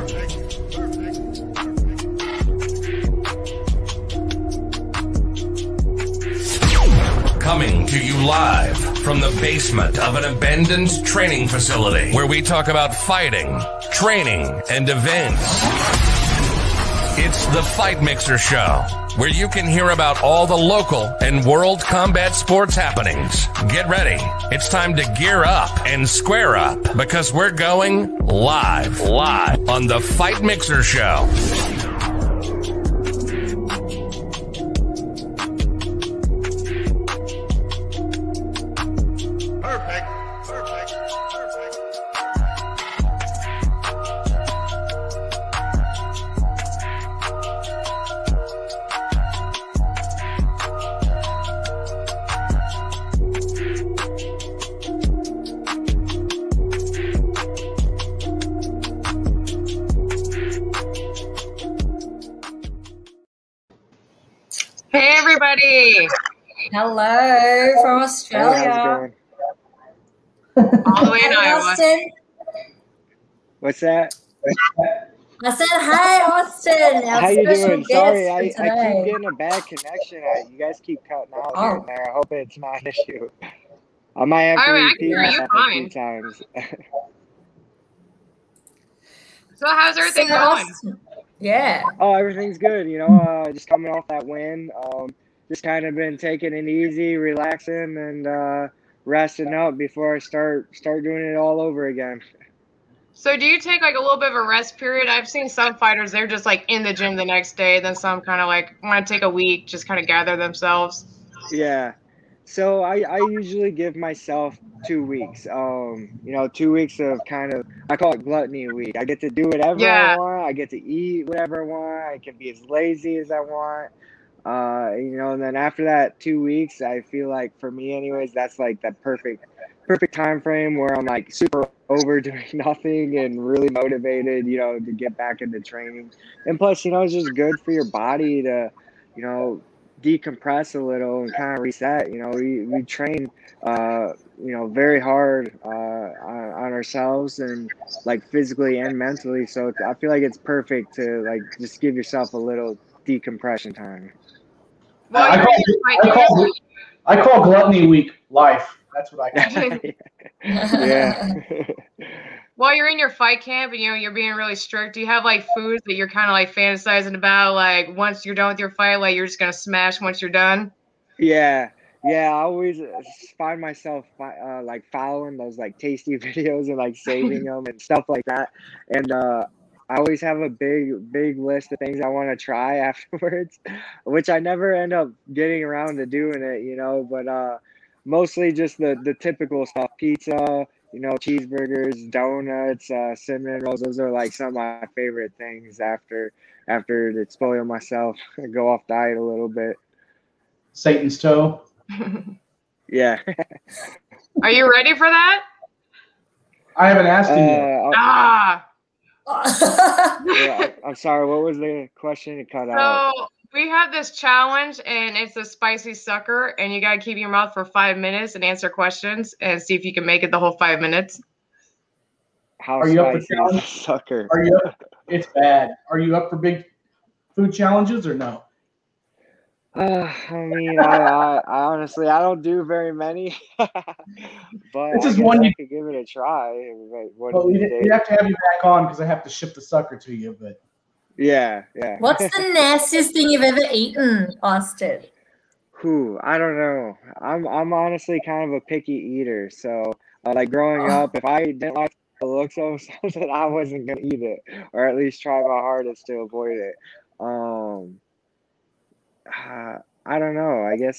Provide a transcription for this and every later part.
Coming to you live from the basement of an abandoned training facility where we talk about fighting, training, and events. It's the Fight Mixer Show, where you can hear about all the local and world combat sports happenings. Get ready. It's time to gear up and square up because we're going live on the Fight Mixer Show. Hey everybody! Hello from Australia. All the way in Iowa. Austin. What's that? I said, "Hey, Austin." How you doing? Sorry, I keep getting a bad connection. You guys keep cutting out here and there. I hope it's not an issue. I might have to repeat that a few times. So how's everything going? Yeah. Oh, everything's good. You know, just coming off that win. Just kind of been taking it easy, relaxing, and resting up before I start doing it all over again. So do you take like a little bit of a rest period? I've seen some fighters, they're just like in the gym the next day. Then some kind of like want to take a week, just kind of gather themselves. Yeah. So I usually give myself 2 weeks. You know, 2 weeks of kind of, I call it gluttony week. I get to do whatever I want. I get to eat whatever I want. I can be as lazy as I want. You know, and then after that 2 weeks, I feel like for me anyways, that's like the perfect time frame where I'm like super over doing nothing and really motivated, you know, to get back into training. And plus, you know, it's just good for your body to, you know, decompress a little and kind of reset. You know, we train, you know, very hard on ourselves and like physically and mentally. So I feel like it's perfect to like just give yourself a little decompression time. Well, I call Gluttony Week life. That's what I call it. Yeah. While you're in your fight camp and, you know, you're being really strict, do you have like foods that you're kind of like fantasizing about? Like once you're done with your fight, like you're just going to smash once you're done? Yeah. I always find myself like following those like tasty videos and like saving them and stuff like that. And I always have a big list of things I want to try afterwards, which I never end up getting around to doing it, you know, but mostly just the typical stuff, pizza, you know, cheeseburgers, donuts, cinnamon rolls. Those are like some of my favorite things after to spoil myself and go off diet a little bit. Satan's toe. Yeah. Are you ready for that? I haven't asked you yet. Yeah, I'm sorry. What was the question? It cut out. So we have this challenge, and it's a spicy sucker, and you gotta keep your mouth for 5 minutes and answer questions, and see if you can make it the whole 5 minutes. How Are you up for spicy is challenge? a sucker? Are you up? It's bad. Are you up for big food challenges or no? I mean, I honestly, I don't do very many, but It's I just guess one I you- could give it a try. Well, we have to have you back on because I have to ship the sucker to you. But Yeah. What's the nastiest thing you've ever eaten, Austin? I don't know. I'm honestly kind of a picky eater. So, like growing up, if I didn't like the looks of something, I wasn't gonna eat it, or at least try my hardest to avoid it. I don't know. I guess.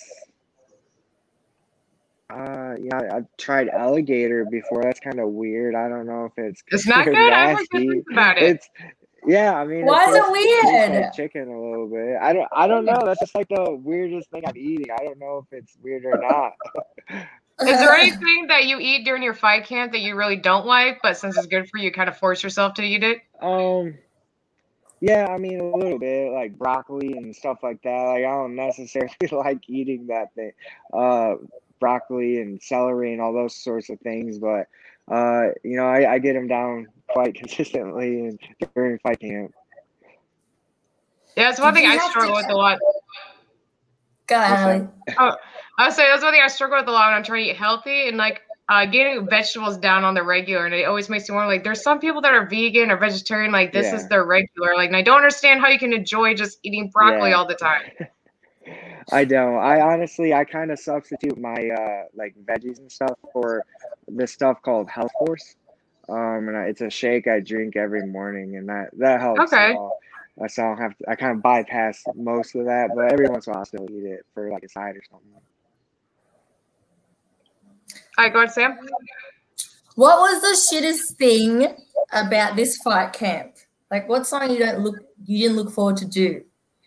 Yeah, I've tried alligator before. That's kind of weird. I don't know if it's not considered good. I heard good nasty. things about it. Yeah, I mean, Why is it tastes weird? like chicken a little bit. I don't know. That's just like the weirdest thing I'm eating. I don't know if it's weird or not. Is there anything that you eat during your fight camp that you really don't like, but since it's good for you, you kind of force yourself to eat it? Yeah, I mean a little bit like broccoli and stuff like that. Like I don't necessarily like eating that thing, broccoli and celery and all those sorts of things. But I get him down quite consistently and during fight camp. Yeah, it's one Did thing you I have struggle to- with a lot. Go ahead, What's that? Holly. Oh, I was saying that's one thing I struggle with a lot when I'm trying to eat healthy and like getting vegetables down on the regular. And it always makes me wonder, like, there's some people that are vegan or vegetarian, like this is Yeah. their regular. Like, and I don't understand how you can enjoy just eating broccoli Yeah. all the time. I don't. I kind of substitute my like veggies and stuff for this stuff called Health Force. And it's a shake I drink every morning, and that helps a Okay. lot. So I don't have to, I kind of bypass most of that, but every once in a while I still eat it for like a side or something. All right, go ahead, Sam. What was the shittest thing about this fight camp? Like, what's something you didn't look forward to do?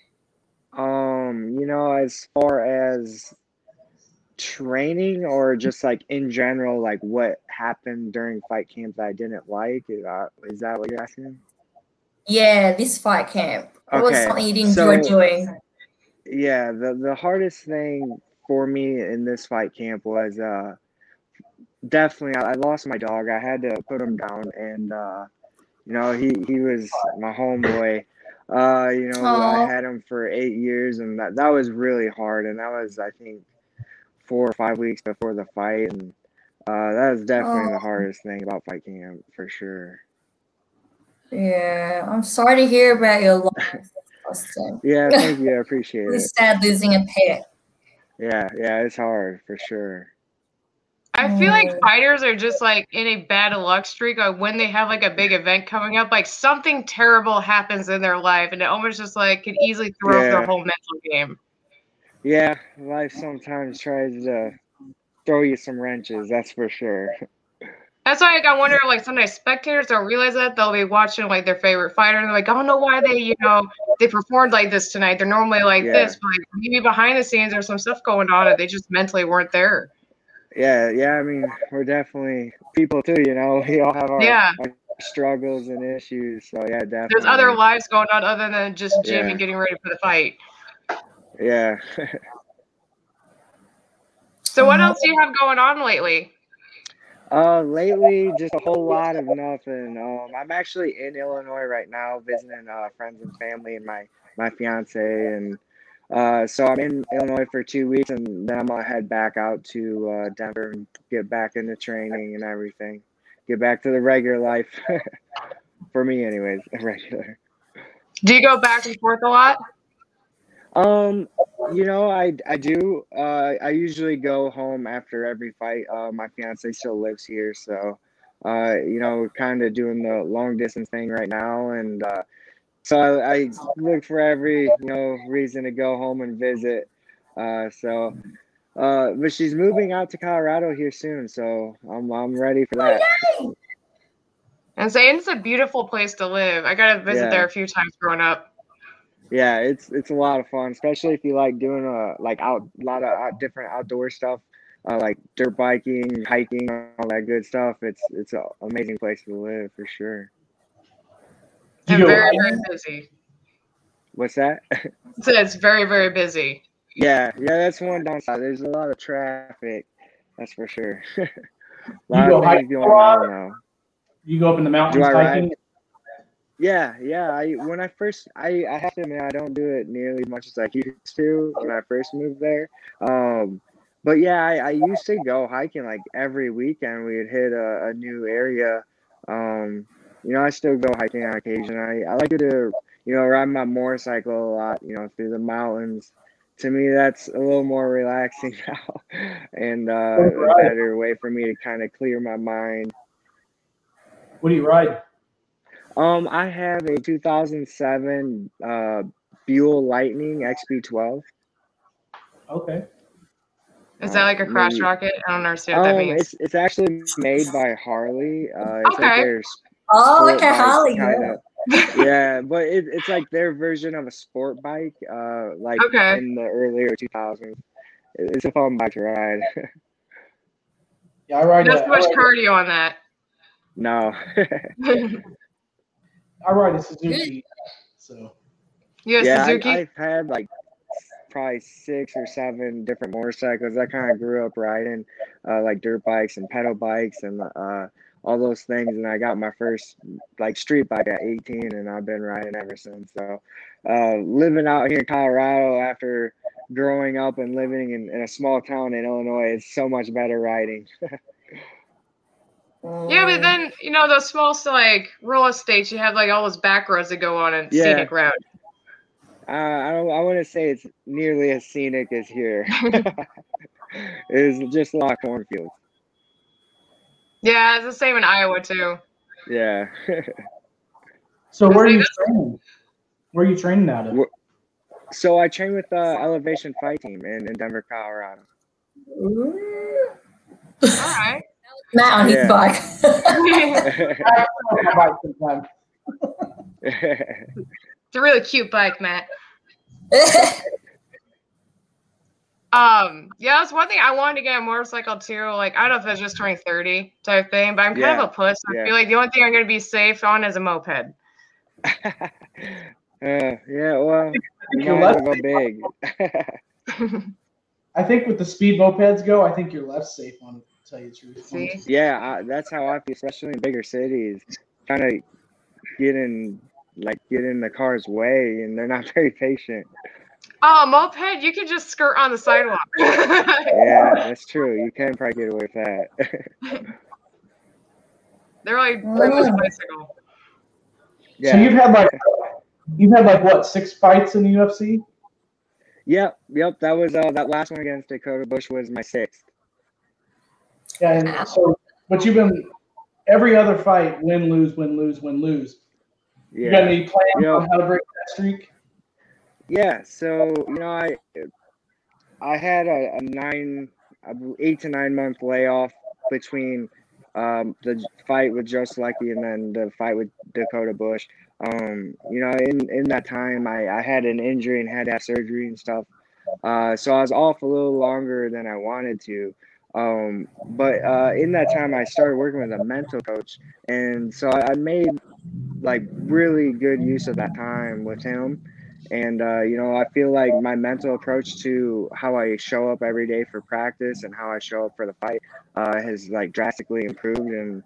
As far as training or just like in general, like what happened during fight camp that I didn't like, is that what you're asking? Yeah, this fight camp. What was Okay, something you didn't enjoy so doing? yeah, the hardest thing for me in this fight camp was definitely I lost my dog. I had to put him down, and he was my homeboy. I Oh, had him for 8 years, and that was really hard. And that was, I think, 4 or 5 weeks before the fight, and that was definitely the oh, hardest thing about fight camp for sure. yeah. I'm sorry to hear about your loss, Austin. Yeah, thank you. I appreciate Really it. sad losing a pet. Yeah, it's hard for sure. I feel like Mm. fighters are just like in a bad luck streak. Like when they have like a big event coming up, like something terrible happens in their life, and it almost just like can easily throw off their Yeah, whole mental game. yeah. Life sometimes tries to throw you some wrenches. That's for sure. That's why like, I wonder, like sometimes spectators don't realize that they'll be watching like their favorite fighter, and they're like, I don't know why they performed like this tonight. They're normally like Yeah, this, but like, maybe behind the scenes there's some stuff going on, and they just mentally weren't there. yeah. I mean, we're definitely people too. We all have Yeah, our struggles and issues. So yeah, there's other definitely. lives going on other than just gym Yeah, and getting ready for the fight. yeah. So what else do you have going on lately? Lately, just a whole lot of nothing. I'm actually in Illinois right now, visiting friends and family and my fiance, and so I'm in Illinois for 2 weeks, and then I'm gonna head back out to Denver and get back into training and everything. Get back to the regular life for me, anyways. Regular. Do you go back and forth a lot? I do. I usually go home after every fight. My fiance still lives here, so kind of doing the long distance thing right now, and so I look for every reason to go home and visit. But she's moving out to Colorado here soon, so I'm ready for that. And saying it's a beautiful place to live. I got to visit there Yeah. a few times growing up. Yeah, it's a lot of fun, especially if you like doing a lot of different outdoor stuff, like dirt biking, hiking, all that good stuff. It's an amazing place to live for sure. Do And you go very, very hiking? busy. What's that? So it's very, very busy. Yeah, that's one downside. There's a lot of traffic, that's for sure. A You lot go of hiking things a going lot? on now. You go up in the Do mountains I ride? hiking? Yeah. When I first, I have to admit, I don't do it nearly as much as I used to when I first moved there. But yeah, I used to go hiking like every weekend. We'd hit a new area. I still go hiking on occasion. I like to, ride my motorcycle a lot, through the mountains. To me, that's a little more relaxing now and What do you a ride? better way for me to kind of clear my mind. What do you ride? I have a 2007 Buell Lightning XB12. Okay. Is that like a crash Maybe. rocket? I don't understand what that means. It's actually made by Harley. It's like Okay. their Oh, sport like a bike Harley kind girl. of. Yeah, but it's like their version of a sport bike. Like Okay. in the earlier 2000s. It's a fun bike to ride. Yeah, I ride Not a, too much cardio on that. No. I ride a Suzuki. So You have Yeah, Suzuki? I've had like probably 6 or 7 different motorcycles. I kind of grew up riding like dirt bikes and pedal bikes and all those things. And I got my first like street bike at 18, and I've been riding ever since. So living out here in Colorado after growing up and living in a small town in Illinois is so much better riding. Yeah, but then, you know, those small, like, rural estates, you have, like, all those back roads that go on a scenic route. I wouldn't say it's nearly as scenic as here. It's just a lot of cornfields. Yeah, it's the same in Iowa, too. Yeah. So where are you training? Where are you training out of? So I train with Elevation Fight Team in Denver, Colorado. All right. Matt on his bike. It's a really cute bike, Matt. Yeah, that's one thing I wanted to get a motorcycle too. Like, I don't know if it's just turning 30 type thing, but I'm kind of a puss. I feel like the only thing I'm gonna be safe on is a moped. Yeah, well, you might as well go big. I think with the speed mopeds go, I think you're less safe on it, to tell you the truth. See? Yeah, that's how I feel, especially in bigger cities. Kind of get in the car's way, and they're not very patient. Oh, moped, you can just skirt on the sidewalk. Yeah, that's true. You can probably get away with that. They're like pretty much bicycle. Yeah. So you've had like what, 6 fights in the UFC? Yep. That was that last one against Dakota Bush was my 6th. Yeah, and so but you've been every other fight win, lose, win, lose, win, lose. Yeah. You got any plans on how to break that streak? Yeah, so I had a 8 to 9 month layoff between the fight with Joe Selecki and then the fight with Dakota Bush. In that time I had an injury and had to have surgery and stuff. So I was off a little longer than I wanted to. But in that time I started working with a mental coach, and so I made like really good use of that time with him. And, I feel like my mental approach to how I show up every day for practice and how I show up for the fight has like drastically improved. And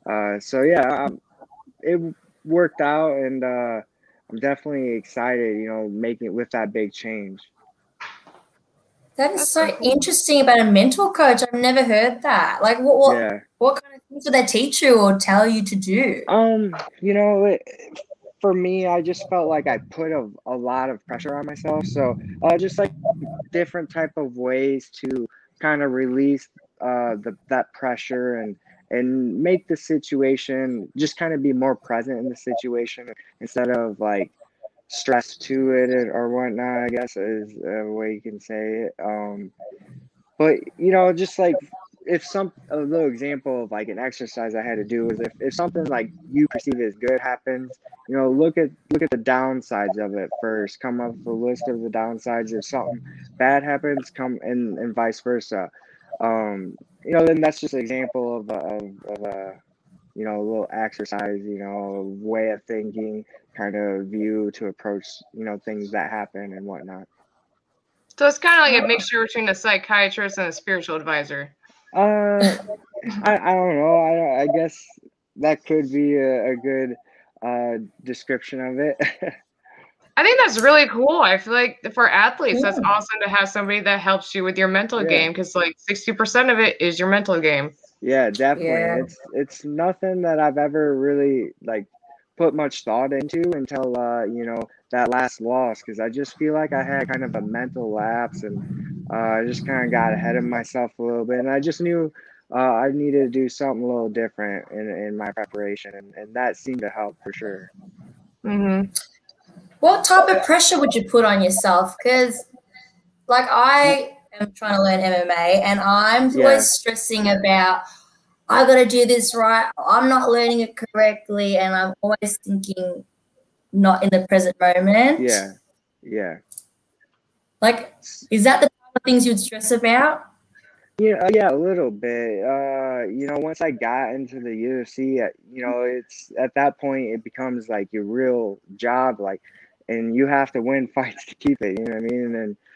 it worked out, and I'm definitely excited, making it with that big change. That is so interesting about a mental coach. I've never heard that. Like, what kind of things would they teach you or tell you to do? For me, I just felt like I put a lot of pressure on myself. So just like different type of ways to kind of release that pressure and make the situation, just kind of be more present in the situation instead of like stressed to it or whatnot, I guess is a way you can say it. But just like a little example of like an exercise I had to do is if something like you perceive as good happens, look at the downsides of it first. Come up with a list of the downsides. If something bad happens, come and vice versa. Then that's just an example of a little exercise, way of thinking, kind of view to approach, things that happen and whatnot. So it's kind of like a mixture between a psychiatrist and a spiritual advisor. I don't know. I guess that could be a good description of it. I think that's really cool. I feel like for athletes, that's awesome to have somebody that helps you with your mental game, because like 60% of it is your mental game. Yeah, definitely. Yeah. It's nothing that I've ever really like put much thought into until that last loss, because I just feel like I had kind of a mental lapse, and I just kind of got ahead of myself a little bit, and I just knew I needed to do something a little different in my preparation, and that seemed to help for sure. Mm-hmm. What type of pressure would you put on yourself? Because like I am trying to learn MMA, and I'm always stressing about, I got to do this right. I'm not learning it correctly, and I'm always thinking not in the present moment. Yeah. Like, is that the type of things you'd stress about? Yeah, a little bit. Once I got into the UFC, it's at that point it becomes like your real job, like, and you have to win fights to keep it. You know what I mean? And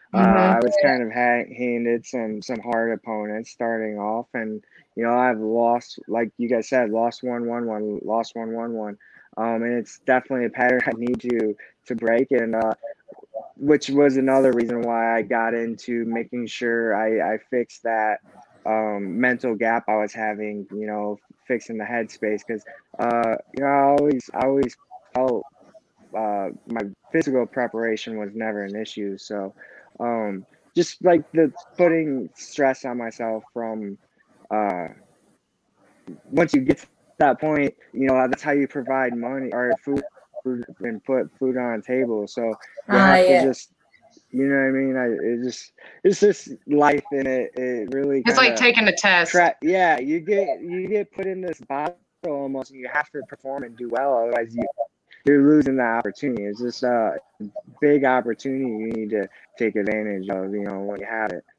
I was kind of handed some hard opponents starting off, and I've lost, like you guys said, lost 1-1-1, lost 1-1-1, and it's definitely a pattern I need to break, and which was another reason why I got into making sure I fixed that mental gap I was having, fixing the headspace, because I always felt my physical preparation was never an issue. So just like the putting stress on myself from once you get to that point, that's how you provide money or food and put food on the table. So you have to just, you know what I mean? It's just life, and it really. It's like taking a test. Yeah, you get put in this bottle almost, and you have to perform and do well. Otherwise, you're losing that opportunity. It's just a big opportunity you need to take advantage of, when you have it.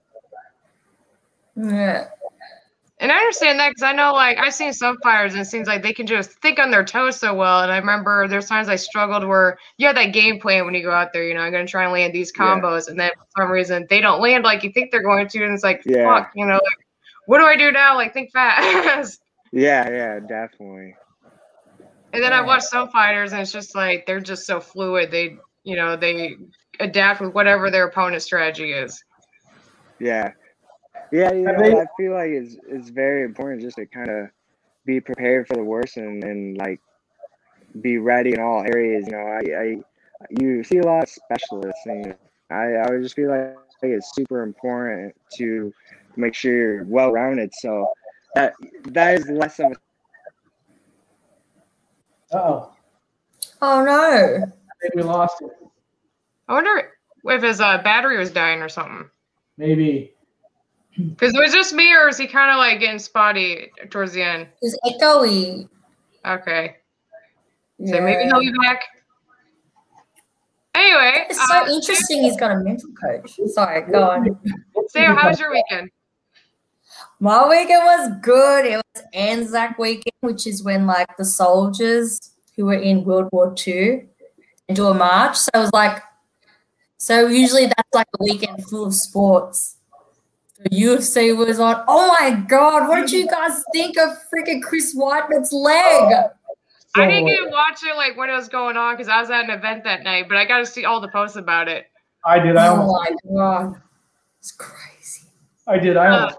Yeah. And I understand that, because I know, like, I've seen some fighters, and it seems like they can just think on their toes so well. And I remember there's times I struggled where you have that game plan when you go out there, I'm going to try and land these combos. Yeah. And then for some reason, they don't land like you think they're going to. And it's like, fuck, like, what do I do now? Like, think fast. Yeah, definitely. And then I watch some fighters, and it's just like they're just so fluid. They, they adapt with whatever their opponent's strategy is. Yeah. Yeah, I feel like it's very important just to kind of be prepared for the worst and like be ready in all areas. You see a lot of specialists, and I would just feel like it's super important to make sure you're well rounded. So that is less of a. Oh no! I think we lost it. I wonder if his battery was dying or something. Maybe. Because it was just me, or is he kind of like getting spotty towards the end? It's echoey. Okay. Yeah. So maybe he'll be back. Anyway. It's so interesting he's got a mental coach. Sorry, go on. Sarah, how was your weekend? My weekend was good. It was Anzac weekend, which is when like the soldiers who were in World War II do a march. So it was like, so usually that's like a weekend full of sports. The UFC was on. Oh my God, what did you guys think of freaking Chris Weidman's leg? I didn't get to watch it like when it was going on because I was at an event that night, but I got to see all the posts about it. I did. Oh my God. It's crazy. I did. I almost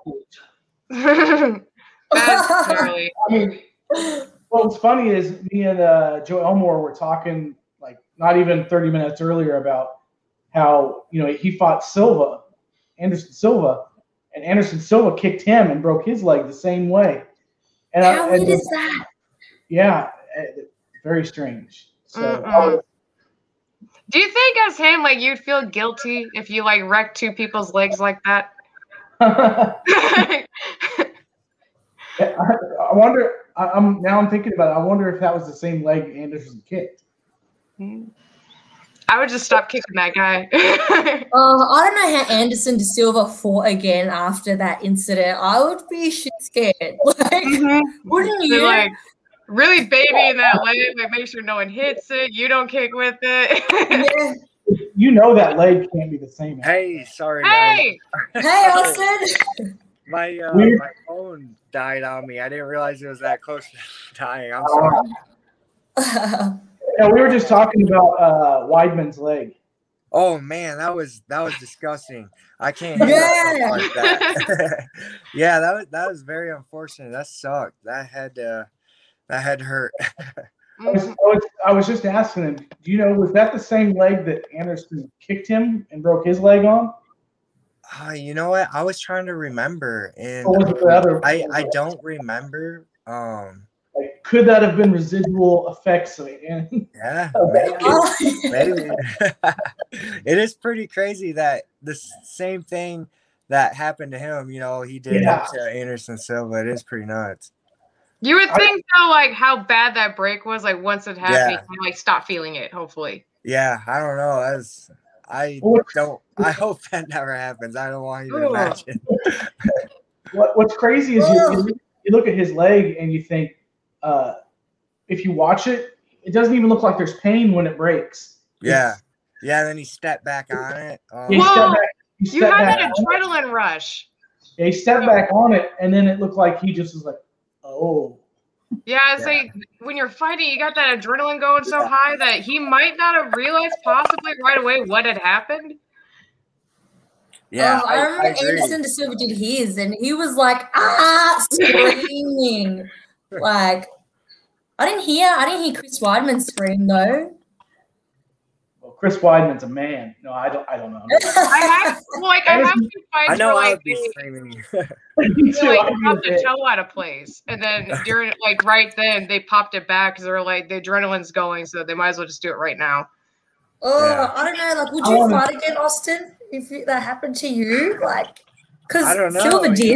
That's gnarly. I mean, what's funny is me and Joe Elmore were talking like not even 30 minutes earlier about how, he fought Anderson Silva. And Anderson Silva kicked him and broke his leg the same way. And how weird is that? Yeah, very strange. So, do you think as him, like, you'd feel guilty if you like wrecked two people's legs like that? I wonder. I'm thinking about it. I wonder if that was the same leg Anderson kicked. I would just stop kicking that guy. I don't know how Anderson De Silva fought again after that incident. I would be shit scared. Like, wouldn't you? Like, really babying that leg, like make sure no one hits it. You don't kick with it. Yeah. That leg can't be the same. Hey, sorry. Hey, guys. Hey, Austin. My phone died on me. I didn't realize it was that close to dying. I'm sorry. Yeah, we were just talking about Weidman's leg. Oh man, that was disgusting. I can't handle like that. Yeah, that was very unfortunate. That sucked. That had hurt. I was just asking him, was that the same leg that Anderson kicked him and broke his leg on? You know what? I was trying to remember, and I don't remember. Like, could that have been residual effects of it? Yeah, maybe. It is pretty crazy that the same thing that happened to him, he did to Anderson Silva. It is pretty nuts. You would think though, like how bad that break was, like once it happened, you can, like stop feeling it, hopefully. Yeah, I don't know. I hope that never happens. I don't want you to imagine. What's crazy is you look at his leg and you think, if you watch it, it doesn't even look like there's pain when it breaks. Yeah. Yeah, then he stepped back on it. He stepped back You had that adrenaline rush. Yeah, he stepped back on it, and then it looked like he just was like, oh. Yeah, it's like when you're fighting, you got that adrenaline going so high that he might not have realized possibly right away what had happened. Yeah, I remember Anderson Silva did his, and he was like, screaming. Like, I didn't hear Chris Weidman scream though. Well, Chris Weidman's a man. No, I don't know. I have two fights. I know where, I would be screaming. Popped the toe out of place, and then during right then they popped it back because they were like the adrenaline's going, so they might as well just do it right now. I don't know. Like, would you fight again, Austin, if that happened to you? Like, because Silva did.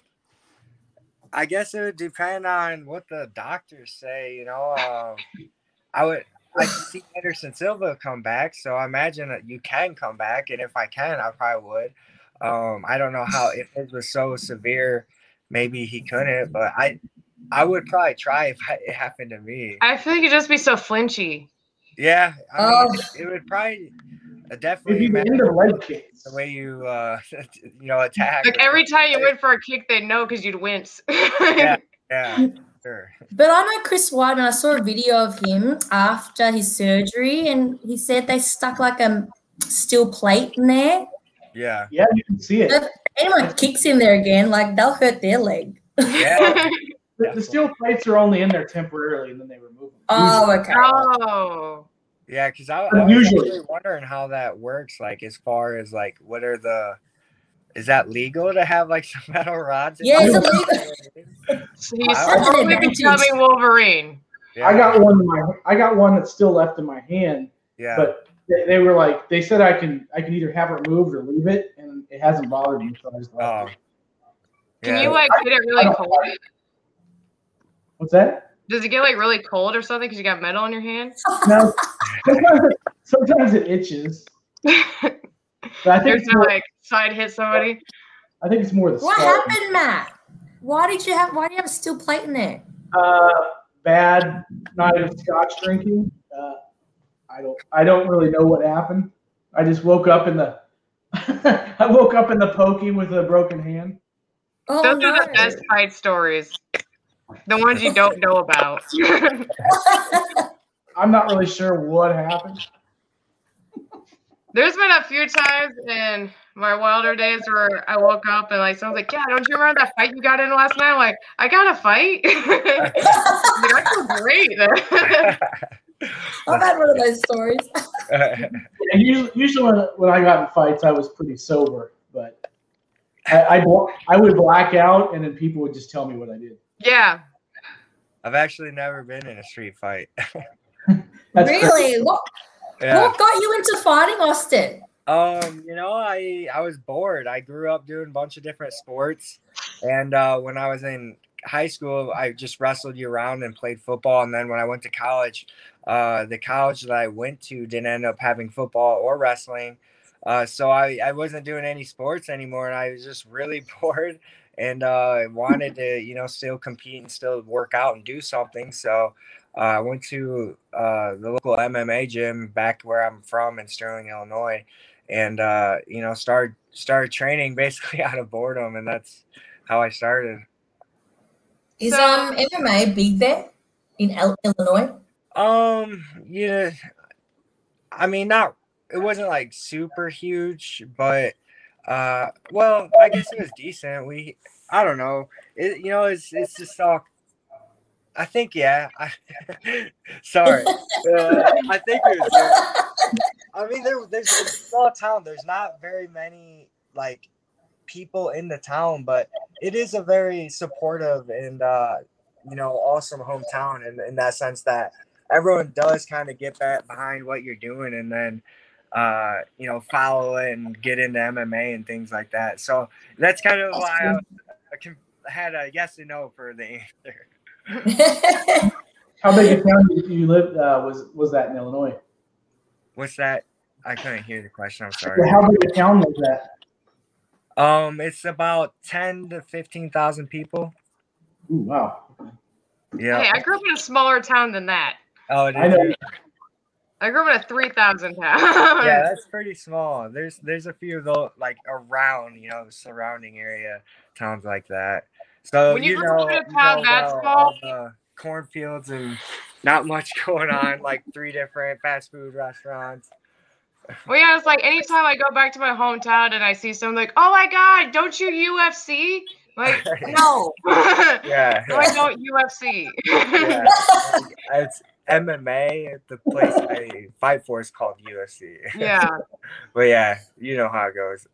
I guess it would depend on what the doctors say. You know, I see Anderson Silva come back, so I imagine that you can come back, and if I can, I probably would. I don't know how if it was so severe, maybe he couldn't, but I would probably try if it happened to me. I feel like it'd just be so flinchy. Yeah, I mean, it would probably definitely matter the way you attack. Like every time you went for a kick, they'd know because you'd wince. Yeah, sure. But I know Chris Weidman. I saw a video of him after his surgery, and he said they stuck like a steel plate in there. Yeah, you can see it. If anyone kicks in there again, like they'll hurt their leg. Yeah. The steel plates are only in there temporarily, and then they remove them. Oh, okay. Oh. Yeah, because I was usually wondering how that works. Like, as far as like, is that legal to have like some metal rods? Yeah, it's illegal. He's totally becoming Wolverine. Yeah. I got one that's still left in my hand. Yeah. But they were like, they said I can either have it removed or leave it, and it hasn't bothered me. So I just left it. Can you like get it really cold? What's that? Does it get like really cold or something because you got metal in your hand? No. Sometimes it itches. But I think there's no like side hit somebody. I think it's more the. What happened, Matt? Why do you have a steel plate in there? Bad night of scotch drinking. I don't really know what happened. I just woke up in the pokey with a broken hand. Oh, those are the best fight stories. The ones you don't know about. I'm not really sure what happened. There's been a few times in my wilder days where I woke up and like someone's like, "Yeah, don't you remember that fight you got in last night?" I'm like, I got a fight. I feel great. I've had one of those stories. And usually when I got in fights, I was pretty sober, but I would black out, and then people would just tell me what I did. Yeah. I've actually never been in a street fight. Really? What got you into fighting, Austin? I was bored. I grew up doing a bunch of different sports, and when I was in high school, I just wrestled year round and played football. And then when I went to college, the college that I went to didn't end up having football or wrestling. So I wasn't doing any sports anymore, and I was just really bored and wanted to, still compete and still work out and do something. So I went to the local MMA gym back where I'm from in Sterling, Illinois, and started training basically out of boredom, and that's how I started. Is MMA big there in Illinois? Yeah, I mean, it wasn't like super huge, but well, I guess it was decent. I don't know. It's just all. I think, yeah. Sorry. I think it was good. I mean, there's a small town. There's not very many like people in the town, but it is a very supportive and awesome hometown in that sense that everyone does kind of get back behind what you're doing, and then follow it and get into MMA and things like that. So that's kind of why I had a yes and no for the answer. How big a town you lived was that in Illinois? What's that? I couldn't hear the question. I'm sorry. How big a town was that? It's about 10 to 15,000 people. Ooh, wow. Yeah. Hey, I grew up in a smaller town than that. Oh, I know. I grew up in a 3,000 town. Yeah, that's pretty small. There's a few though, like around, surrounding area towns like that. So when you grew up in a town that small, cornfields and not much going on, like 3 different fast food restaurants. Well, yeah, it's like anytime I go back to my hometown and I see someone like, oh my God, don't you UFC? Like, no. Yeah. No, I don't UFC. Yeah. It's MMA at the place I fight for is called UFC. Yeah. But yeah, you know how it goes.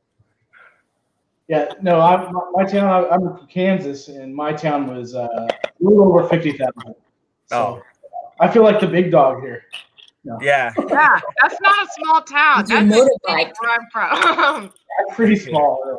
Yeah, no, my town, I'm from Kansas, and my town was a little over 50,000. So I feel like the big dog here. No. Yeah. Yeah, that's not a small town. That's where I'm from. That's pretty small.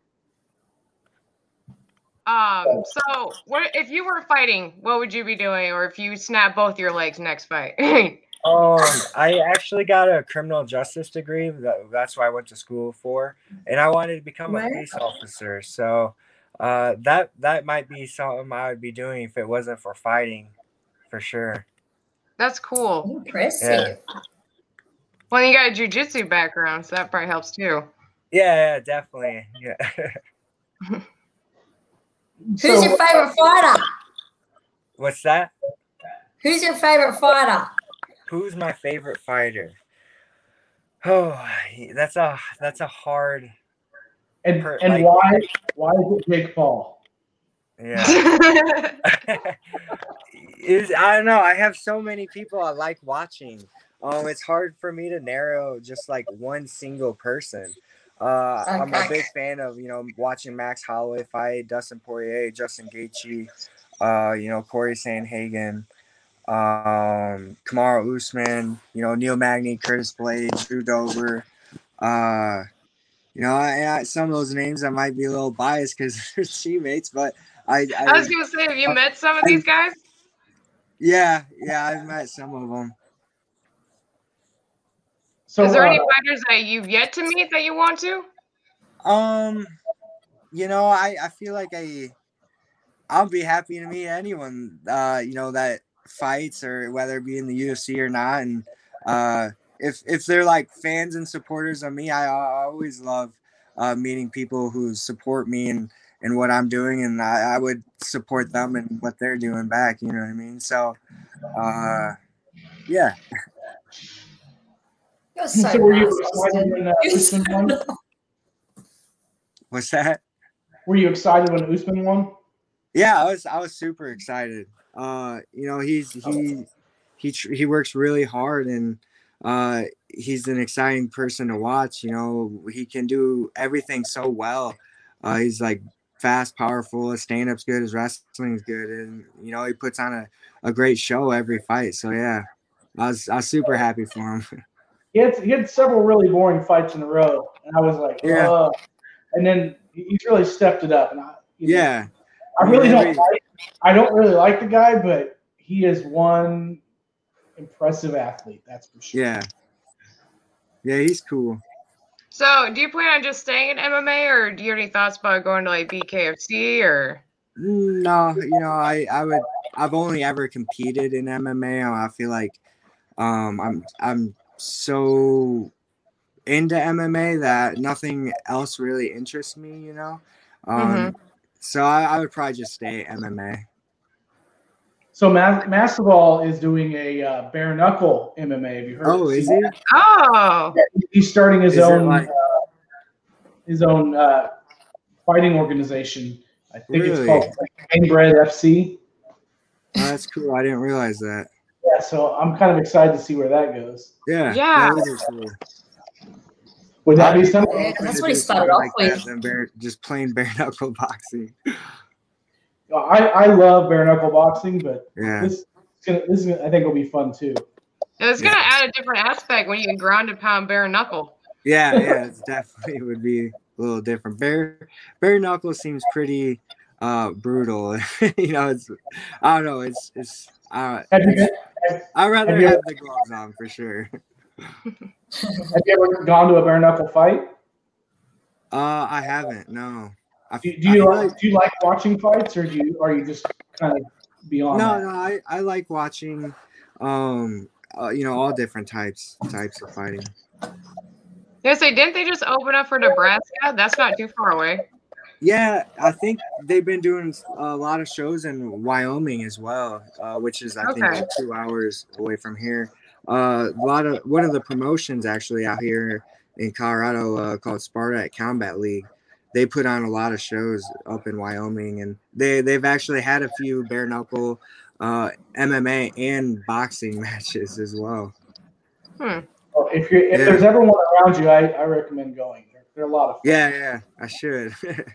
So what if you were fighting, what would you be doing? Or if you snap both your legs next fight? I actually got a criminal justice degree. That's what I went to school for, and I wanted to become a police officer. So that might be something I would be doing if it wasn't for fighting, for sure. That's cool. Impressive. Yeah. Well, you got a jiu-jitsu background, so that probably helps too. Yeah, definitely. Yeah. Who's your favorite fighter? What's that? Who's your favorite fighter? Who's my favorite fighter? Oh, that's a hard. And why is it Jake Paul? Yeah. I don't know. I have so many people I like watching. It's hard for me to narrow just like one single person. I'm a big fan of watching Max Holloway fight, Dustin Poirier, Justin Gaethje, Corey Sandhagen, Kamaru Usman, Neil Magny, Curtis Blades, Drew Dober. Some of those names I might be a little biased because they're teammates, but I was gonna say, have you met some of these guys? Yeah, I've met some of them. So, is there any fighters that you've yet to meet that you want to? I feel like I'll be happy to meet anyone, that fights, or whether it be in the UFC or not. And if they're like fans and supporters of me, I always love meeting people who support me and what I'm doing, and I would support them and what they're doing back. You know what I mean? So, yeah. So were you excited when Usman won? What's that? Were you excited when Usman won? Yeah, I was super excited. He works really hard, and he's an exciting person to watch. He can do everything so well. He's like fast, powerful. His stand-up's good. His wrestling's good, and he puts on a great show every fight. So yeah, I was super happy for him. He had several really boring fights in a row, and I was like, yeah. And then he's really stepped it up. And I don't really like the guy, but he is one impressive athlete. That's for sure. Yeah, he's cool. So, do you plan on just staying in MMA, or do you have any thoughts about going to like BKFC or? No, I've only ever competed in MMA. I feel like I'm so into MMA that nothing else really interests me, So I would probably just stay at MMA. So Masvidal is doing a bare knuckle MMA. Have you heard? Oh, is he? Oh, he's starting his own fighting organization. I think it's called Gamebred FC. Oh, that's cool. I didn't realize that. Yeah, so I'm kind of excited to see where that goes. Yeah. Yeah. Would that be something? That's what he started off with. Just plain bare knuckle boxing. I love bare knuckle boxing, but yeah. this I think will be fun too. It's gonna add a different aspect when you can ground and pound bare knuckle. Yeah, it definitely would be a little different. Bare knuckle seems pretty brutal. It's I don't know. I'd rather have the gloves on for sure. Have you ever gone to a bare knuckle fight? I haven't. No. Do you like watching fights, or are you just kind of beyond? No, I like watching. all different types of fighting. Yeah, so didn't they just open up for Nebraska? That's not too far away. Yeah, I think they've been doing a lot of shows in Wyoming as well, which is I think like 2 hours away from here. One of the promotions actually out here in Colorado called Sparta Combat League. They put on a lot of shows up in Wyoming, and they've actually had a few bare knuckle MMA and boxing matches as well. Well, if there's ever one around you, I recommend going. They're a lot of fun. Yeah, I should.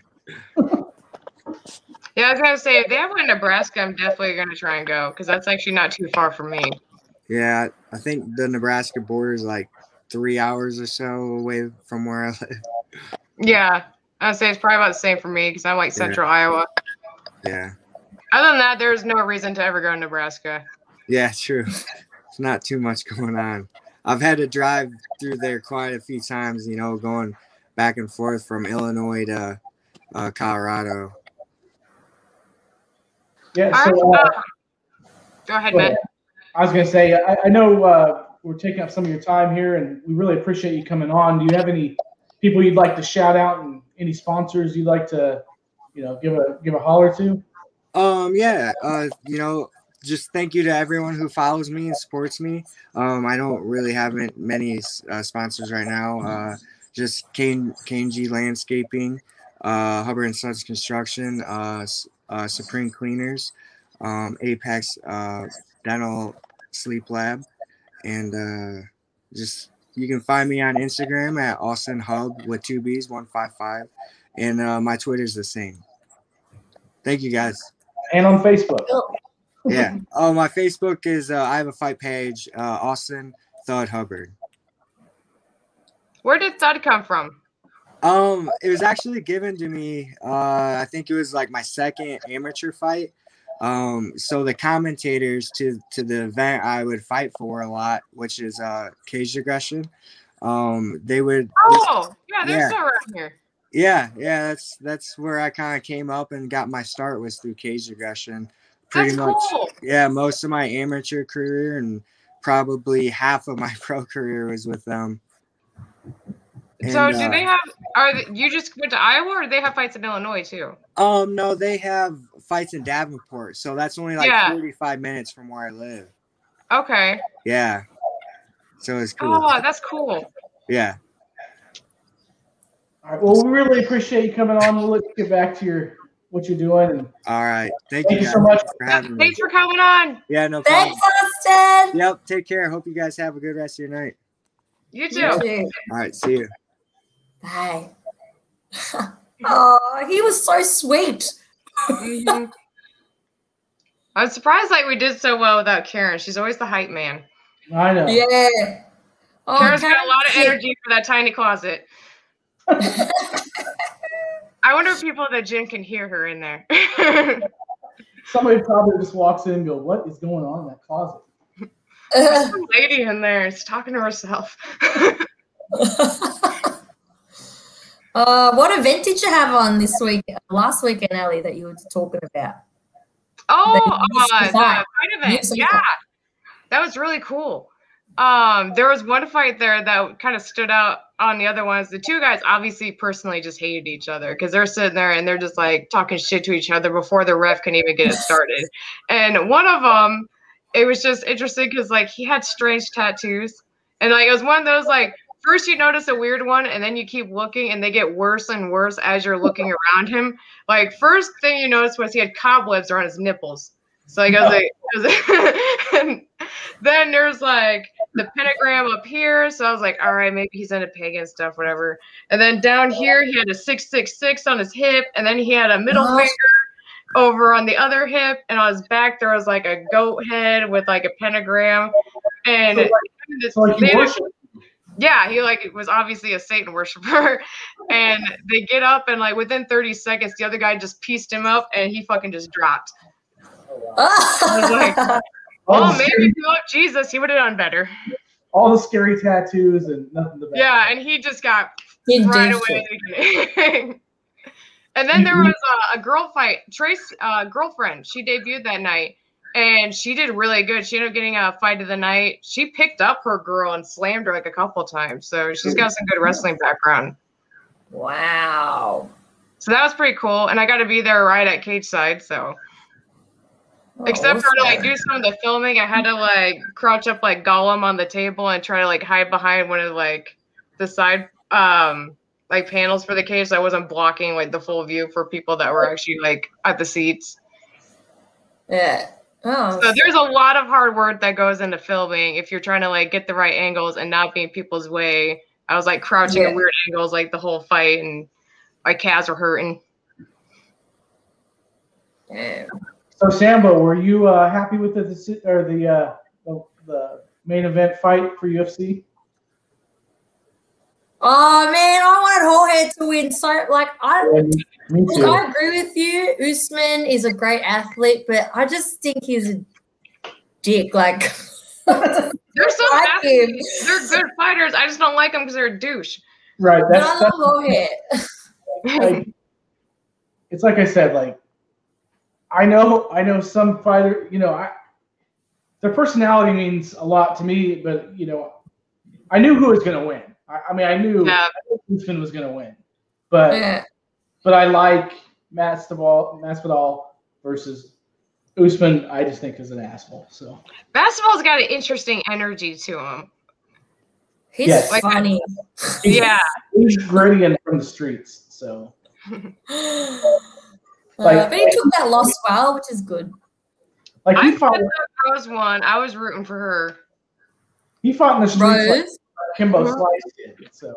Yeah, I was gonna say if they have one in Nebraska, I'm definitely gonna try and go because that's actually not too far from me. Yeah, I think the Nebraska border is like 3 hours or so away from where I live. Yeah, I'd say it's probably about the same for me because I'm like central Iowa. Yeah. Other than that, there's no reason to ever go to Nebraska. Yeah, true. It's not too much going on. I've had to drive through there quite a few times, going back and forth from Illinois to Colorado. Yeah. So, go ahead, Matt. I was going to say, I know we're taking up some of your time here, and we really appreciate you coming on. Do you have any people you'd like to shout out, and any sponsors you'd like to, give a holler to? Just thank you to everyone who follows me and supports me. I don't really have many sponsors right now. Just KG Landscaping, Hubbard and Sons Construction, Supreme Cleaners, Apex Dental Sleep Lab, and just you can find me on Instagram at Austin Hub with 2 B's 155, and my Twitter's the same. Thank you guys. And on Facebook. Yeah. Oh, my Facebook is I have a fight page, Austin Thud Hubbard. Where did Thud come from? It was actually given to me. I think it was like my second amateur fight. So the commentators to the event I would fight for a lot, which is Cage Aggression. They would. They're still around here. Yeah. That's where I kind of came up and got my start was through Cage Aggression. Pretty much. Cool. Yeah, most of my amateur career and probably half of my pro career was with them. So do they have? You just went to Iowa, or do they have fights in Illinois too? No, they have fights in Davenport, so that's only like 45 minutes from where I live. Okay. Yeah. So it's cool. Oh, that's cool. Yeah. All right. Well, we really appreciate you coming on. We'll let you get back to what you're doing. And all right. Thank you so much for having me. Thanks for coming on. Yeah, no problem. Thanks, Austin. Yep. Take care. Hope you guys have a good rest of your night. You too. All right. See you. Bye. Oh, he was so sweet. Mm-hmm. I'm surprised we did so well without Karen. She's always the hype man. I know. Yeah. Oh, Karen's got a lot of energy for that tiny closet. I wonder if people at the gym can hear her in there. Somebody probably just walks in and goes, "What is going on in that closet?" There's some lady in there. She's talking to herself. What event did you have on last weekend, Ellie, that you were talking about? Oh, the fight event. Yeah, that was really cool. There was one fight there that kind of stood out on the other ones. The two guys obviously personally just hated each other because they're sitting there and they're just like talking shit to each other before the ref can even get it started. And one of them, it was just interesting because he had strange tattoos, and it was one of those first you notice a weird one and then you keep looking and they get worse and worse as you're looking around him. First thing you noticed was he had cobwebs around his nipples. So and then there's the pentagram up here. So I was like, all right, maybe he's into pagan stuff, whatever. And then down here, he had a 666 on his hip. And then he had a middle finger over on the other hip. And on his back, there was a goat head with a pentagram. And yeah, he was obviously a Satan worshiper. And they get up and within 30 seconds, the other guy just pieced him up and he fucking just dropped. I was like, maybe if you love Jesus, he would have done better. All the scary tattoos and nothing to back. Yeah, and he just got right away. And then there was a girl fight. Trace's girlfriend, she debuted that night. and she did really good. She ended up getting a fight of the night. She picked up her girl and slammed her like a couple times. So she's got some good wrestling background. Wow. So that was pretty cool. And I got to be there right at cage side. So except for to like do some of the filming, I had to like crouch up like Gollum on the table and try to like hide behind one of like the side like panels for the cage, so I wasn't blocking like the full view for people that were actually like at the seats. Yeah. Oh. So there's a lot of hard work that goes into filming if you're trying to like get the right angles and not be in people's way. I was like crouching at weird angles like the whole fight, and my calves were hurting. Yeah. So Sambo, were you happy with the main event fight for UFC? Oh man, I wanted Jorge to win. So like Me too. I agree with you. Usman is a great athlete, but I just think he's a dick. Like they're so athletes. They're good fighters. I just don't like them because they're a douche. Right. But I love Jorge. Like, it's like I said. Like I know some fighter. You know, their personality means a lot to me. But you know, I knew who was going to win. I mean, I knew Usman was going to win, but I like Masvidal versus Usman. I just think is an asshole. So Masvidal's got an interesting energy to him. He's funny. He's gritty and from the streets. So, but he took that loss well, which is good. Like I thought Rose won. I was rooting for her. He fought in the streets. Rose? Kimbo Slice did, so.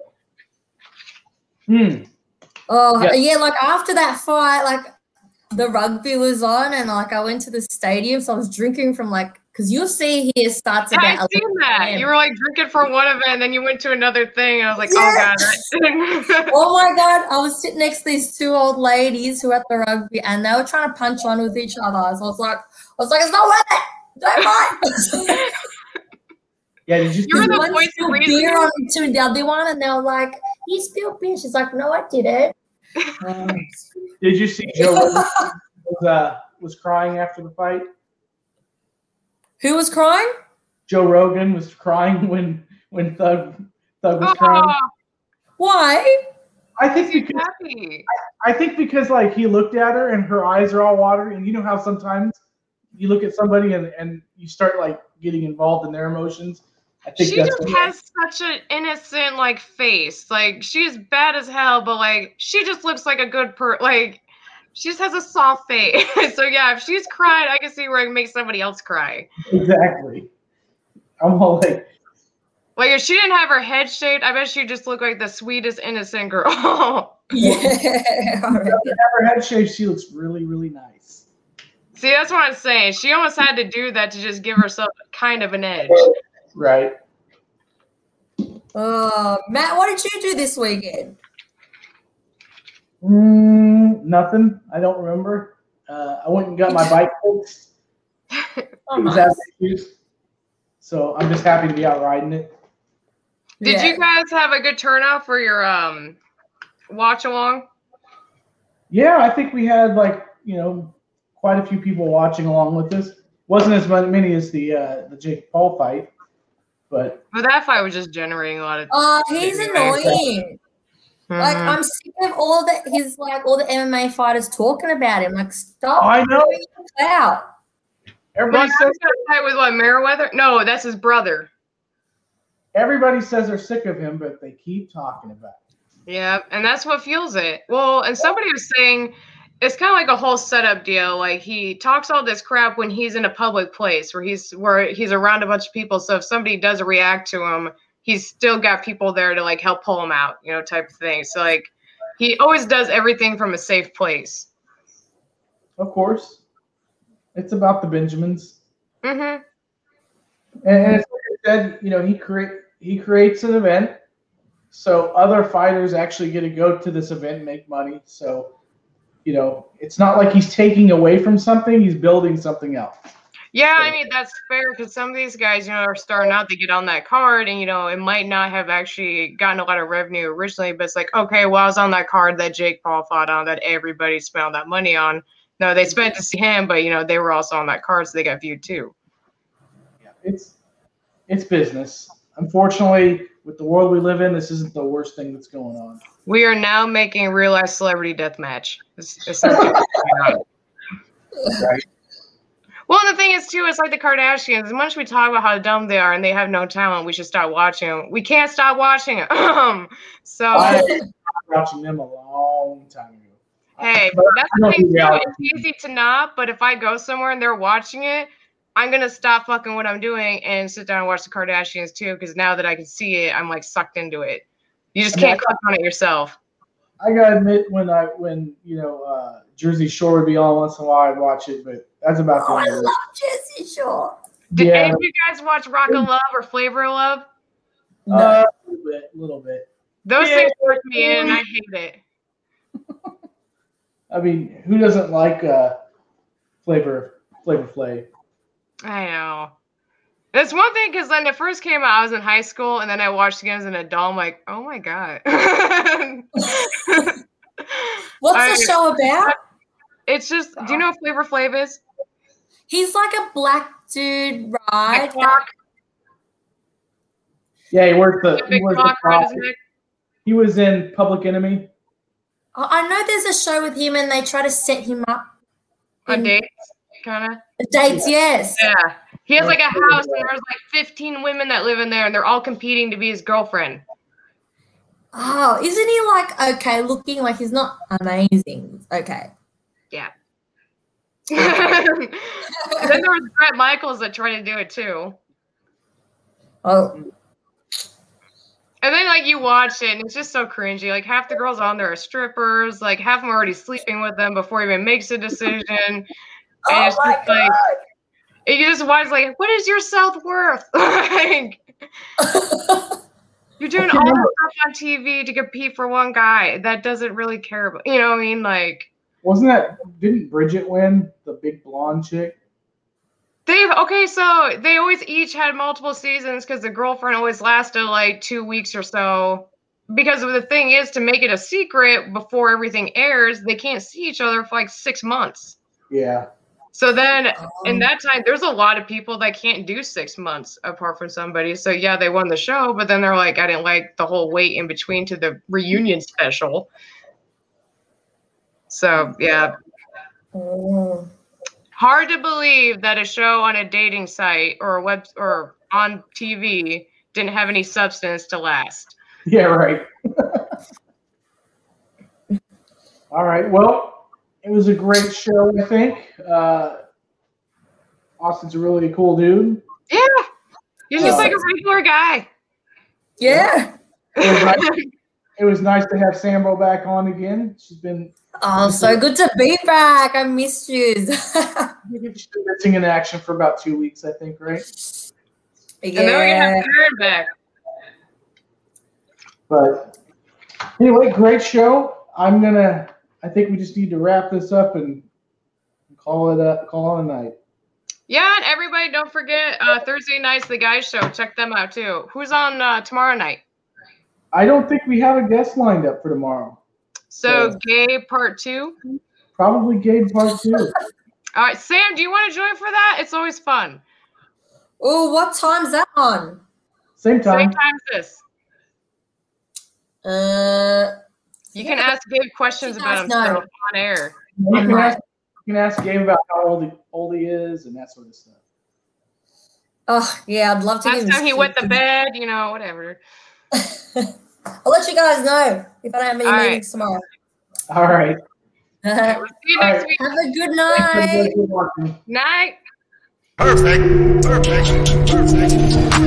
Like after that fight, like the rugby was on, and like I went to the stadium, so I was drinking from like because UFC here starts about. I seen that. You were like drinking for one event, and then you went to another thing, and I was like, oh god. Oh my god! I was sitting next to these two old ladies who were at the rugby, and they were trying to punch on with each other. So I was like, it's not worth it. Don't mind. Yeah, did you see the voice of reason? Beer on to the other one, and they were like, "He spilled beer." She's like, "No, I didn't." Did you see Joe was crying after the fight? Who was crying? Joe Rogan was crying when Thug was crying. Why? I think because like he looked at her and her eyes are all watery, and you know how sometimes you look at somebody and you start like getting involved in their emotions. I think she just has such an innocent like face. Like she's bad as hell, but like she just looks like a good like she just has a soft face. So yeah, if she's crying, I can see where it makes somebody else cry. Exactly. I'm all like if she didn't have her head shaved, I bet she just looked like the sweetest innocent girl. Yeah. Have her head shaved, she looks really, really nice. See, that's what I'm saying. She almost had to do that to just give herself kind of an edge. Right. Matt, what did you do this weekend? Nothing. I don't remember. I went and got my bike fixed. So I'm just happy to be out riding it. Did you guys have a good turnout for your watch along? Yeah, I think we had quite a few people watching along with us. Wasn't as many as the Jake Paul fight, but that fight was just generating a lot of. He's annoying. Mm-hmm. Like I'm sick of all the MMA fighters talking about him. Like stop. I know. Out. Everybody says that fight with Mayweather. No, that's his brother. Everybody says they're sick of him, but they keep talking about it. Yeah, and that's what fuels it. Well, and somebody was saying it's kind of like a whole setup deal. Like he talks all this crap when he's in a public place where he's around a bunch of people. So if somebody does react to him, he's still got people there to like help pull him out, type of thing. So like he always does everything from a safe place. Of course. It's about the Benjamins. Mm-hmm. And it's like I said, he creates an event, so other fighters actually get to go to this event and make money. So, it's not like he's taking away from something; he's building something else. Yeah, so. I mean that's fair because some of these guys, are starting out to get on that card, and it might not have actually gotten a lot of revenue originally, but it's like, okay, well, I was on that card that Jake Paul fought on, that everybody spent all that money on. No, they spent to see him, but they were also on that card, so they got viewed too. Yeah, it's business. Unfortunately, with the world we live in, this isn't the worst thing that's going on. We are now making real life celebrity deathmatch. Right. Well, the thing is too, it's like the Kardashians. As much as we talk about how dumb they are and they have no talent, we should stop watching them. We can't stop watching them. So I was watching them a long time ago. Hey, that's the thing too. It's easy to not, but if I go somewhere and they're watching it, I'm gonna stop fucking what I'm doing and sit down and watch the Kardashians too. Because now that I can see it, I'm like sucked into it. You just can't click on it yourself. I gotta admit, when Jersey Shore would be on once in a while, I'd watch it, but that's about the I love Jersey Shore. Did any of you guys watch Rock of Love or Flavor of Love? A little bit. Those things work me in, and I hate it. I mean, who doesn't like Flavor Flav? I know. It's one thing because when it first came out, I was in high school, and then I watched it again as an adult. I'm like, oh my god. What's the show about? It's just, do you know what Flavor Flav is? He's like a black dude, right? Yeah, he was in Public Enemy. I know there's a show with him, and they try to set him up on dates, kind of. Dates, yes. Yeah, he has like a house, and there's like 15 women that live in there, and they're all competing to be his girlfriend. Oh, isn't he like okay looking? Like he's not amazing. Okay. Yeah. Then there was Bret Michaels that tried to do it too. Oh. And then like you watch it and it's just so cringy. Like half the girls on there are strippers. Like half of them are already sleeping with them before he even makes a decision. And it's just like you just watch like, what is your self-worth? Like you're doing all this stuff on TV to compete for one guy that doesn't really care about, you know what I mean? Like Didn't Bridget win, the big blonde chick? So they always each had multiple seasons because the girlfriend always lasted like 2 weeks or so. Because the thing is, to make it a secret before everything airs, they can't see each other for like 6 months. Yeah. So then in that time, there's a lot of people that can't do 6 months apart from somebody. So yeah, they won the show, but then they're like, I didn't like the whole wait in between to the reunion special. So yeah. Hard to believe that a show on a dating site or a web or on TV didn't have any substance to last. Yeah, right. All right. Well, it was a great show, I think. Austin's a really cool dude. Yeah. He's just like a regular guy. Yeah. It was nice to have Sambo back on again. She's been so good to be back. I missed you. She's been missing in action for about 2 weeks, I think, right? Yeah. And then we're gonna have Karen back. But anyway, great show. I think we just need to wrap this up and call it a night. Yeah, and everybody don't forget Thursday night's The Guys Show. Check them out too. Who's on tomorrow night? I don't think we have a guest lined up for tomorrow. So Gabe part 2? Probably Gabe part 2. All right, Sam, do you want to join for that? It's always fun. Oh, what time's that on? Same time. Same time as this. You can ask Gabe questions about himself on air. You can ask Gabe about how old he is and that sort of stuff. Oh, yeah, I'd love to. Last time he wet the bed, whatever. I'll let you guys know if I don't have any meetings tomorrow. All right. We'll see you next week. Have a good night. Night. Perfect.